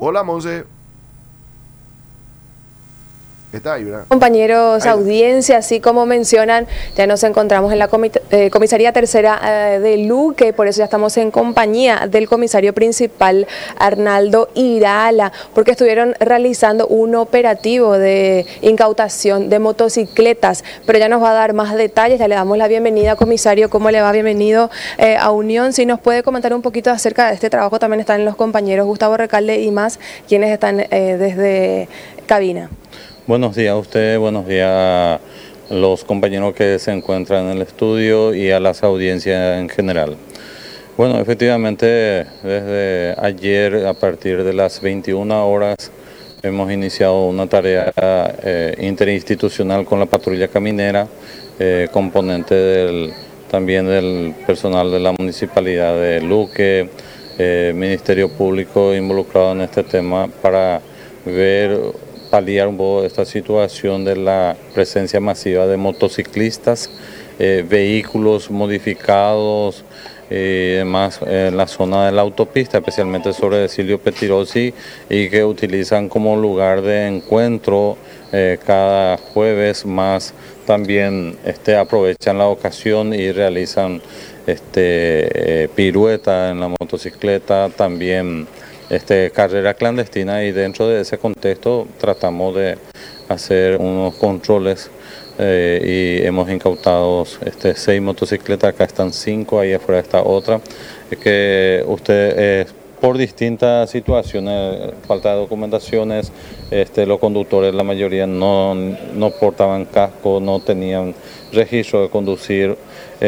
Hola, Monse. Está ahí, ¿verdad? Compañeros, Ahí. Audiencia, así como mencionan, ya nos encontramos en la Comisaría Tercera de Luque, por eso ya estamos en compañía del comisario principal Arnaldo Irala, porque estuvieron realizando un operativo de incautación de motocicletas, pero ya nos va a dar más detalles. Ya le damos la bienvenida, comisario. ¿Cómo le va? Bienvenido a Unión. Si nos puede comentar un poquito acerca de este trabajo, también están los compañeros Gustavo Recalde y más, quienes están desde cabina. Buenos días a usted, buenos días a los compañeros que se encuentran en el estudio y a las audiencias en general. Bueno, efectivamente, desde ayer a partir de las 21 horas hemos iniciado una tarea interinstitucional con la patrulla caminera, componente también del personal de la Municipalidad de Luque, Ministerio Público involucrado en este tema para paliar un poco esta situación de la presencia masiva de motociclistas, vehículos modificados y demás en la zona de la autopista, especialmente sobre Silvio Pettirossi, y que utilizan como lugar de encuentro cada jueves más. También aprovechan la ocasión y realizan pirueta en la motocicleta, también carrera clandestina, y dentro de ese contexto tratamos de hacer unos controles y hemos incautado 6 motocicletas. Acá están 5, ahí afuera está otra, que usted por distintas situaciones, falta de documentaciones, los conductores, la mayoría no portaban casco, no tenían registro de conducir.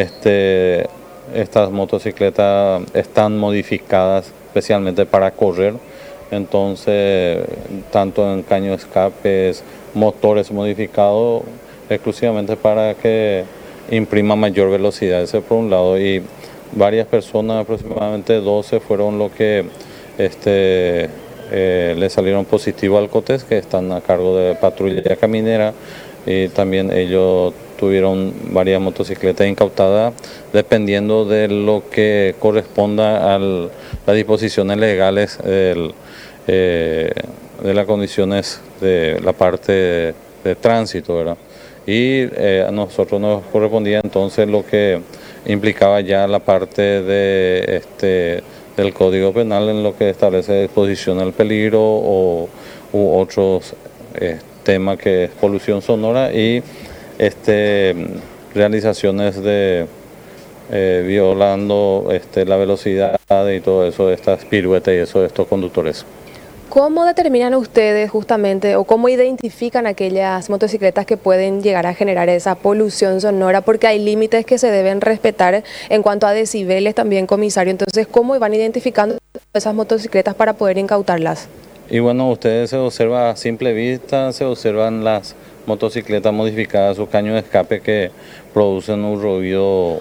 Estas motocicletas están modificadas especialmente para correr, entonces tanto en caño de escapes, motores modificados exclusivamente para que imprima mayor velocidad. Ese por un lado, y varias personas, aproximadamente 12, fueron los que le salieron positivo al COTES, que están a cargo de patrulla caminera, y también ellos tuvieron varias motocicletas incautadas, dependiendo de lo que corresponda a las disposiciones legales de las condiciones de la parte de tránsito, ¿verdad? Y a nosotros nos correspondía entonces lo que implicaba ya la parte del Código Penal, en lo que establece exposición al peligro u otros temas, que es polución sonora y realizaciones de violando la velocidad y todo eso, estas piruetas y eso de estos conductores. ¿Cómo determinan ustedes justamente o cómo identifican aquellas motocicletas que pueden llegar a generar esa polución sonora? Porque hay límites que se deben respetar en cuanto a decibeles también, comisario. Entonces, ¿cómo van identificando esas motocicletas para poder incautarlas? Y bueno, ustedes se observa a simple vista, se observan las motocicletas modificadas, sus caños de escape, que producen un ruido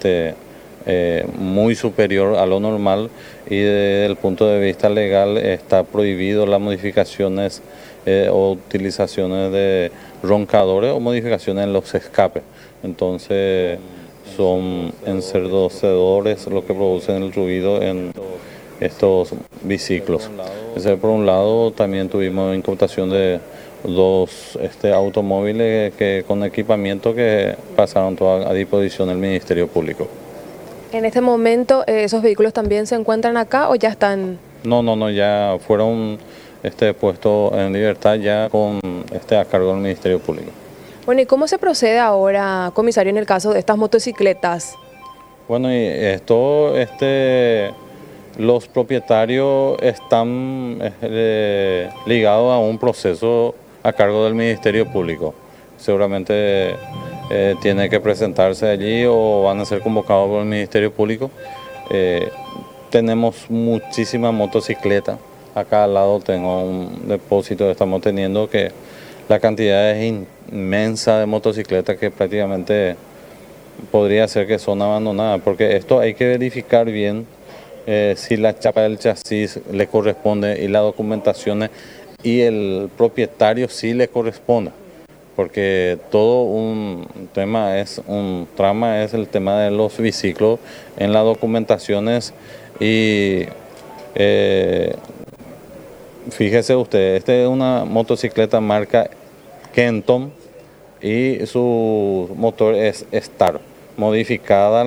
muy superior a lo normal, y desde el punto de vista legal está prohibido las modificaciones o utilizaciones de roncadores o modificaciones en los escapes. Entonces son ensordecedores lo que producen el ruido en estos biciclos. Ese por un lado. También tuvimos incautación de 2 automóviles con equipamiento que pasaron todo a disposición del Ministerio Público. En este momento, ¿esos vehículos también se encuentran acá o ya están? No, ya fueron puestos en libertad ya con a cargo del Ministerio Público. Bueno, ¿y cómo se procede ahora, comisario, en el caso de estas motocicletas? Bueno, y esto, los propietarios están ligados a un proceso a cargo del Ministerio Público. Seguramente tiene que presentarse allí o van a ser convocados por el Ministerio Público. Tenemos muchísimas motocicletas. Acá al lado tengo un depósito que estamos teniendo, que la cantidad es inmensa de motocicletas, que prácticamente podría ser que son abandonadas, porque esto hay que verificar bien si la chapa del chasis le corresponde y las documentaciones y el propietario sí le corresponde, porque todo un trama es el tema de los biciclos en las documentaciones, y fíjese usted, esta es una motocicleta marca Kenton y su motor es Star, modificada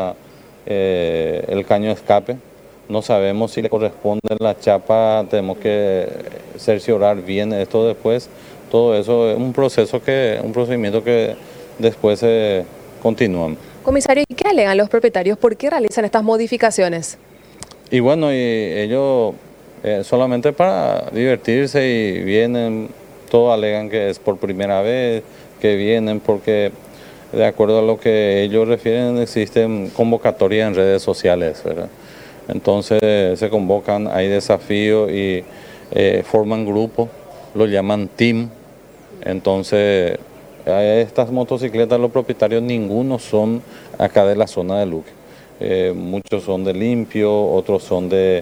el caño de escape. No sabemos si le corresponde la chapa, tenemos que cerciorar bien esto después. Todo eso es un procedimiento que después se continúa. Comisario, ¿y qué alegan los propietarios? ¿Por qué realizan estas modificaciones? Y bueno, y ellos solamente para divertirse y vienen, todos alegan que es por primera vez que vienen porque de acuerdo a lo que ellos refieren existen convocatorias en redes sociales, ¿verdad? Entonces se convocan, hay desafíos y forman grupos, lo llaman team. Entonces a estas motocicletas los propietarios ninguno son acá de la zona de Luque. Muchos son de Limpio, otros son de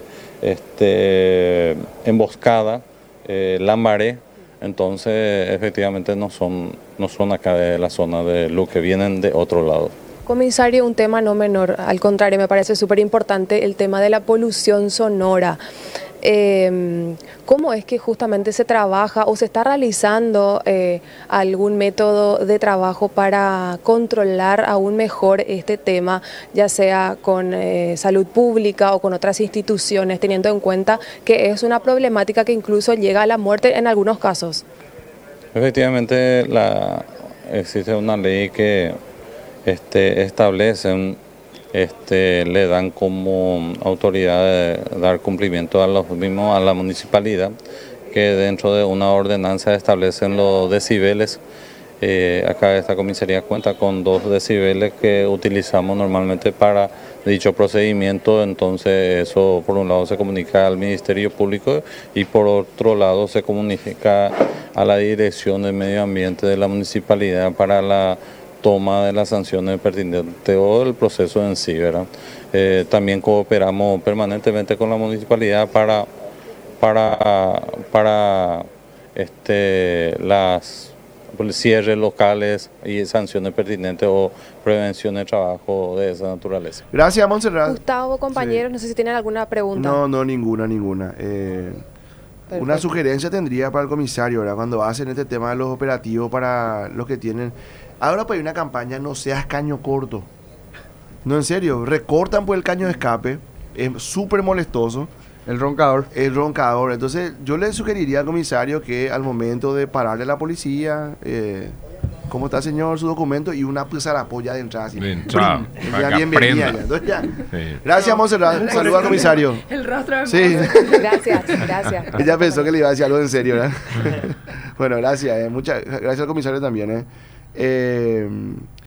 Emboscada, Lambaré. Entonces efectivamente no son acá de la zona de Luque, vienen de otro lado. Comisario, un tema no menor, al contrario, me parece súper importante el tema de la polución sonora. ¿Cómo es que justamente se trabaja o se está realizando algún método de trabajo para controlar aún mejor este tema, ya sea con salud pública o con otras instituciones, teniendo en cuenta que es una problemática que incluso llega a la muerte en algunos casos? Efectivamente, existe una ley que establecen, le dan como autoridad de dar cumplimiento a los mismos a la municipalidad, que dentro de una ordenanza establecen los decibeles. Acá esta comisaría cuenta con 2 decibeles que utilizamos normalmente para dicho procedimiento. Entonces eso por un lado se comunica al Ministerio Público y por otro lado se comunica a la Dirección de Medio Ambiente de la municipalidad para la toma de las sanciones pertinentes o el proceso en sí, ¿verdad? También cooperamos permanentemente con la municipalidad para las cierres locales y sanciones pertinentes o prevención de trabajo de esa naturaleza. Gracias, Montserrat. Gustavo, compañeros, no sé si tienen alguna pregunta. No, ninguna. Una sugerencia tendría para el comisario, ¿verdad? Cuando hacen este tema de los operativos para los que tienen... Ahora pues hay una campaña, no seas caño corto. No, en serio, recortan por el caño de escape, es súper molestoso. El roncador. Entonces yo le sugeriría al comisario que al momento de pararle a la policía, ¿cómo está señor? Su documento y una zarapolla de entrada. Así. De entrada. Bienvenida. Entonces ya. Sí. Gracias, Montserrat. Saludos al comisario. El rostro de Sí. Gracias. Ella pensó que le iba a decir algo en serio, ¿verdad? Bueno, gracias. Muchas gracias al comisario también.